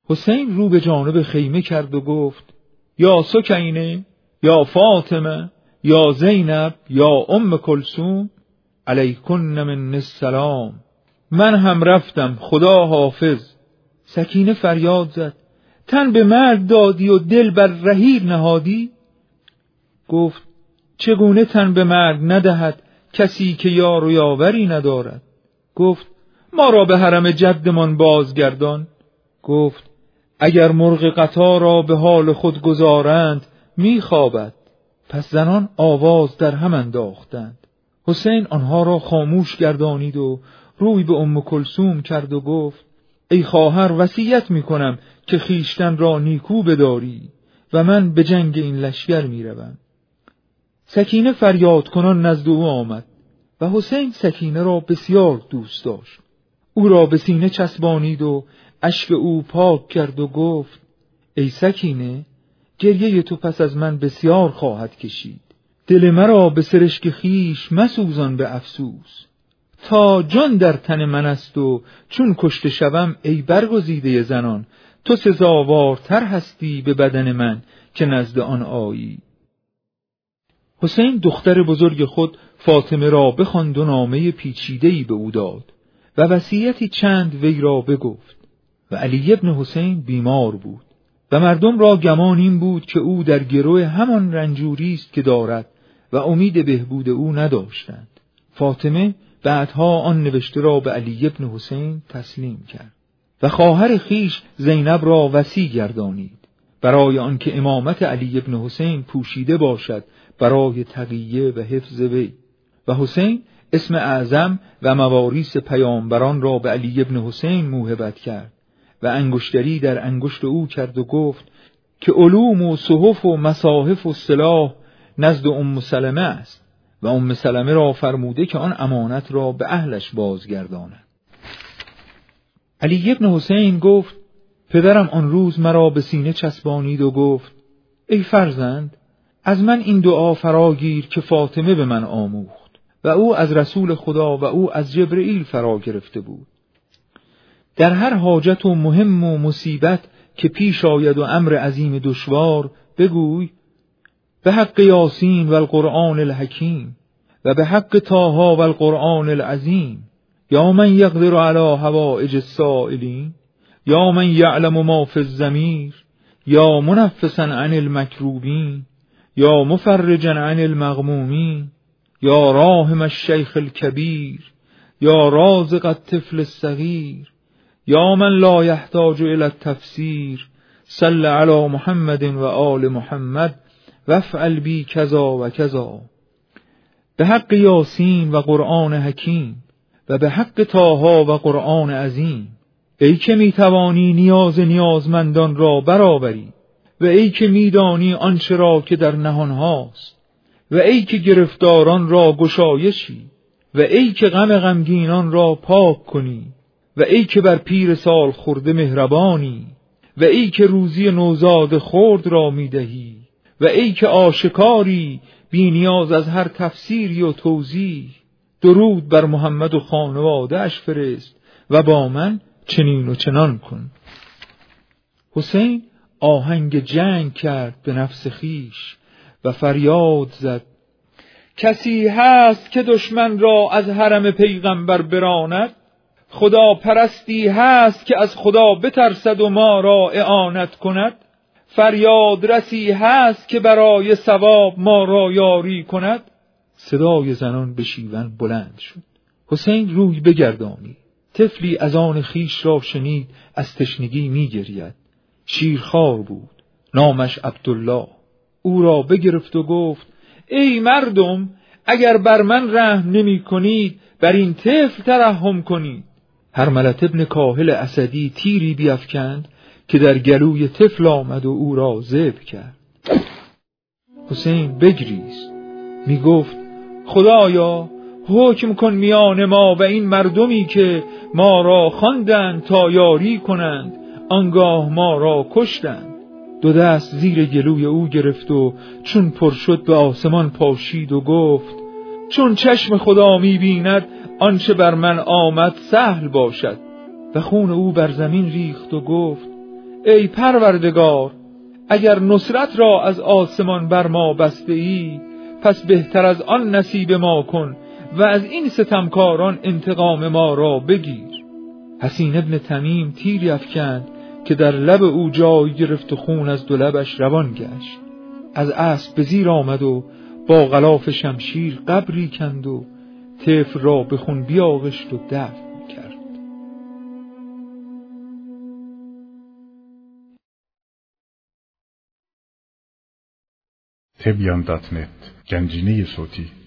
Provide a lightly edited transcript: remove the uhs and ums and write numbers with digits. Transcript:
حسین رو به جانب خیمه کرد و گفت یا سکینه، یا فاطمه، یا زینب، یا ام کلثوم، علیکن من السلام. من هم رفتم، خدا حافظ. سکینه فریاد زد تن به مرگ دادی و دل بر رحیل نهادی؟ گفت چگونه تن به مرگ ندهد کسی که یار و یاوری ندارد؟ گفت ما را به حرم جدمان بازگردان. گفت اگر مرغ قطار را به حال خود گذارند میخوابد. پس زنان آواز در هم انداختند. حسین آنها را خاموش گردانید و روی به ام کلثوم کرد و گفت ای خواهر، وصیت میکنم که خیشتن را نیکو بداری و من به جنگ این لشکر میروم. سکینه فریاد کنان نزد او آمد و حسین سکینه را بسیار دوست داشت. او را به سینه چسبانید و اشک او پاک کرد و گفت ای سکینه، گریه تو پس از من بسیار خواهد کشید. دل مرا به سرشک خیش مسوزان به افسوس. تا جان در تن من است و چون کشته شوم ای برگزیده زنان، تو سزاوارتر هستی به بدن من که نزد آن آیی. حسین دختر بزرگ خود فاطمه را بخواند و نامه پیچیده‌ای به او داد و وصیتی چند وی را بگفت. و علی ابن حسین بیمار بود و مردم را گمان این بود که او در گروه همان رنجوری است که دارد و امید بهبود او نداشتند. فاطمه بعدها آن نوشته را به علی ابن حسین تسلیم کرد و خواهر خیش زینب را وصی گردانید برای آنکه امامت علی ابن حسین پوشیده باشد برای تقیه و حفظ وی. و حسین اسم اعظم و مواریث پیامبران را به علی ابن حسین موهبت کرد و انگشتری در انگشت او کرد و گفت که علوم و صحف و مصاحف و سلاح نزد ام سلمه است و ام سلمه را فرموده که آن امانت را به اهلش بازگرداند. علی ابن حسین گفت پدرم آن روز مرا به سینه چسبانید و گفت ای فرزند، از من این دعا فراگیر که فاطمه به من آموخت و او از رسول خدا و او از جبرئیل فرا گرفته بود. در هر حاجت و مهم و مصیبت که پیش آید و امر عظیم دشوار بگوی به حق یاسین و القرآن الحکیم و به حق طه و القرآن العظیم، یا من یقدر علی حوائج السائلین، یا من یعلم ما فی الضمیر، یا منفسا عن المکروبین، یا مفرجا عن المغمومین، یا راحم الشیخ الکبیر، یا رازق الطفل الصغیر، یا من لا یحتاج الی التفسیر، صل علی محمد و آل محمد وافعل بی کذا و کذا. به حق یاسین و قرآن حکیم و به حق طه و قرآن عظیم، ای که میتوانی نیاز نیازمندان را برآوری و ای که میدانی آنچه را که در نهان هاست و ای که گرفتاران را گشایشی و ای که غم غمگینان را پاک کنی و ای که بر پیر سال خورده مهربانی و ای که روزی نوزاد خرد را میدهی و ای که آشکاری بی نیاز از هر تفسیری و توضیح، درود بر محمد و خانواده اش فرست و با من چنین و چنان کن. حسین آهنگ جنگ کرد به نفس خیش و فریاد زد کسی هست که دشمن را از حرم پیغمبر براند؟ خدا پرستی هست که از خدا بترسد و ما را اعانت کند؟ فریاد رسی هست که برای ثواب ما را یاری کند؟ صدای زنان به شیون بلند شد. حسین روی بگردانی. طفلی از آن خیش را شنید از تشنگی می گرید. شیرخوار بود. نامش عبدالله. او را بگرفت و گفت ای مردم، اگر بر من رحم نمی کنید بر این طفل ترحم کنید. هرملت ابن کاهل اسدی تیری بیفکند که در گلوی طفل آمد و او را ذبح کرد. حسین بگریست. می گفت خدایا حکم کن میان ما و این مردمی که ما را خواندند تا یاری کنند، آنگاه ما را کشتند. دو دست زیر گلوی او گرفت و چون پر شد به آسمان پاشید و گفت چون چشم خدا می بیند آنچه بر من آمد سهل باشد. و خون او بر زمین ریخت و گفت ای پروردگار، اگر نصرت را از آسمان بر ما بسته ای، پس بهتر از آن نصیب ما کن و از این ستمکاران انتقام ما را بگیر. حسین ابن تمیم تیری افکند که در لب او جای گرفت و خون از دو لبش روان گشت. از اسب به زیر آمد و با غلاف شمشیر قبری کند و طفل را به خون بیاغشت و دفن کرد. تبیان.net گنجینه صوتی